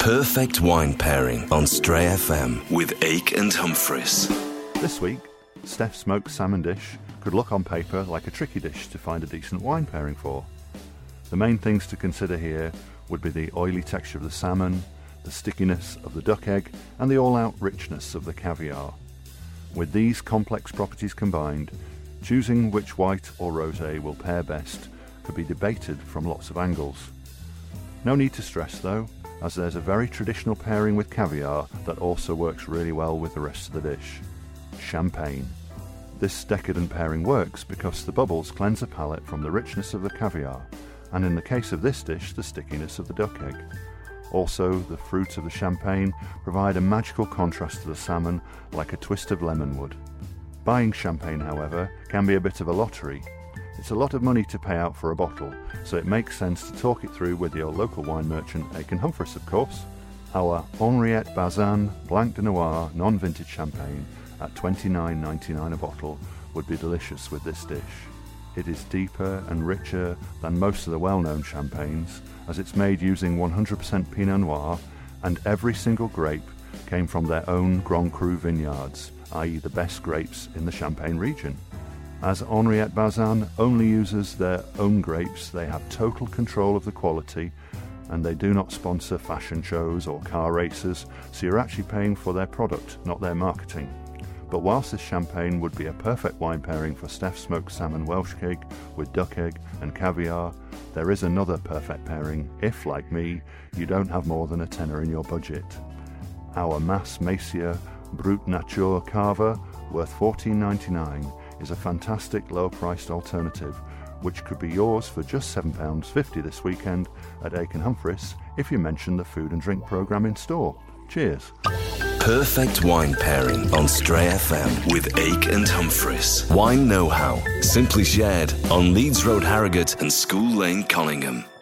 perfect wine pairing on Stray FM with Ake and Humphreys. This week, Steph's smoked salmon dish could look on paper like a tricky dish to find a decent wine pairing for. The main things to consider here would be the oily texture of the salmon, the stickiness of the duck egg, and the all-out richness of the caviar. With these complex properties combined, choosing which white or rosé will pair best could be debated from lots of angles. No need to stress though, as there's a very traditional pairing with caviar that also works really well with the rest of the dish. Champagne. This decadent pairing works because the bubbles cleanse the palate from the richness of the caviar, and in the case of this dish, the stickiness of the duck egg. Also, the fruit of the champagne provide a magical contrast to the salmon like a twist of lemon would. Buying champagne, however, can be a bit of a lottery. It's a lot of money to pay out for a bottle, so it makes sense to talk it through with your local wine merchant, Ake and Humphreys, of course. Our Henriette Bazin Blanc de Noir non-vintage champagne at $29.99 a bottle would be delicious with this dish. It is deeper and richer than most of the well-known champagnes, as it's made using 100% Pinot Noir, and every single grape came from their own Grand Cru vineyards, i.e. the best grapes in the Champagne region. As Henriette Bazin only uses their own grapes, they have total control of the quality, and they do not sponsor fashion shows or car races, so you're actually paying for their product, not their marketing. But whilst this champagne would be a perfect wine pairing for Steph's smoked salmon Welsh cake with duck egg and caviar, there is another perfect pairing if, like me, you don't have more than a tenner in your budget. Our Mas Messier Brut Nature Cava, worth $14.99, is a fantastic low-priced alternative, which could be yours for just £7.50 this weekend at Ake and Humphreys if you mention the food and drink programme in store. Cheers. Perfect wine pairing on Stray FM with Ake and Humphreys. Wine know-how, simply shared on Leeds Road, Harrogate and School Lane, Collingham.